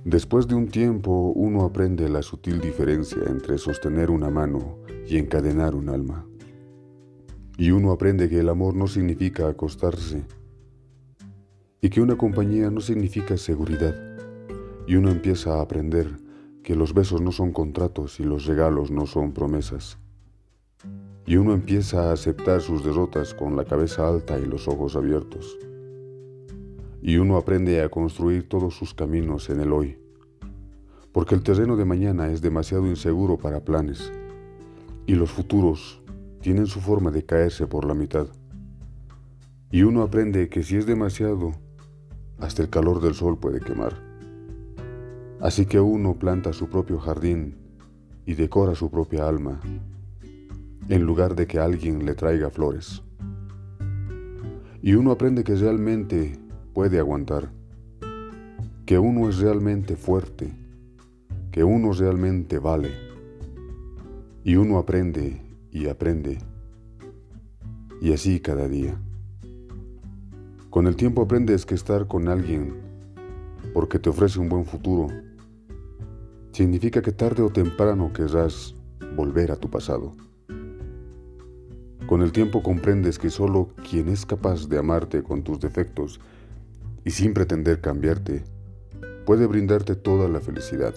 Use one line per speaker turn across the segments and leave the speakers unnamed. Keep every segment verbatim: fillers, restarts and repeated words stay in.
Después de un tiempo, uno aprende la sutil diferencia entre sostener una mano y encadenar un alma. Y uno aprende que el amor no significa acostarse, y que una compañía no significa seguridad. Y uno empieza a aprender que los besos no son contratos y los regalos no son promesas. Y uno empieza a aceptar sus derrotas con la cabeza alta y los ojos abiertos. Y uno aprende a construir todos sus caminos en el hoy, porque el terreno de mañana es demasiado inseguro para planes, y los futuros tienen su forma de caerse por la mitad. Y uno aprende que si es demasiado, hasta el calor del sol puede quemar. Así que uno planta su propio jardín y decora su propia alma, en lugar de que alguien le traiga flores. Y uno aprende que realmente puede aguantar, que uno es realmente fuerte, que uno realmente vale. Y uno aprende y aprende, y así cada día. Con el tiempo aprendes que estar con alguien porque te ofrece un buen futuro significa que tarde o temprano querrás volver a tu pasado. Con el tiempo comprendes que solo quien es capaz de amarte con tus defectos y sin pretender cambiarte puede brindarte toda la felicidad.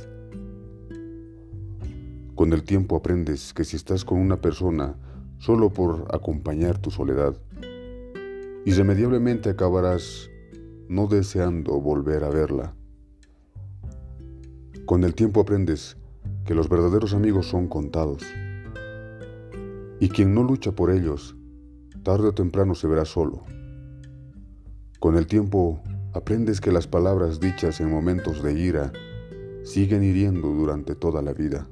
Con el tiempo aprendes que si estás con una persona solo por acompañar tu soledad, irremediablemente acabarás no deseando volver a verla. Con el tiempo aprendes que los verdaderos amigos son contados, y quien no lucha por ellos, tarde o temprano se verá solo. Con el tiempo aprendes que las palabras dichas en momentos de ira siguen hiriendo durante toda la vida.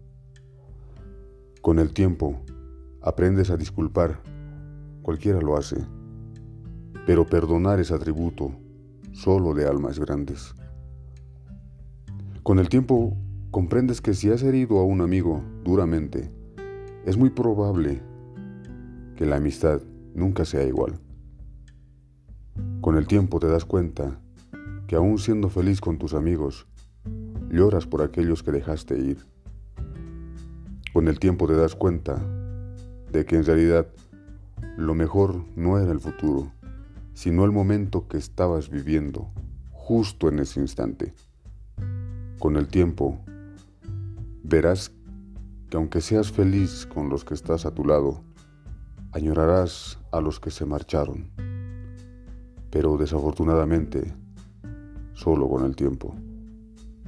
Con el tiempo aprendes a disculpar, cualquiera lo hace, pero perdonar es atributo solo de almas grandes. Con el tiempo comprendes que si has herido a un amigo duramente, es muy probable que la amistad nunca sea igual. Con el tiempo te das cuenta que aún siendo feliz con tus amigos, lloras por aquellos que dejaste ir. Con el tiempo te das cuenta de que en realidad lo mejor no era el futuro, sino el momento que estabas viviendo justo en ese instante. Con el tiempo verás que aunque seas feliz con los que estás a tu lado, añorarás a los que se marcharon, pero desafortunadamente solo con el tiempo.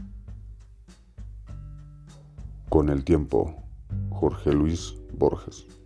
Con el tiempo, Jorge Luis Borges.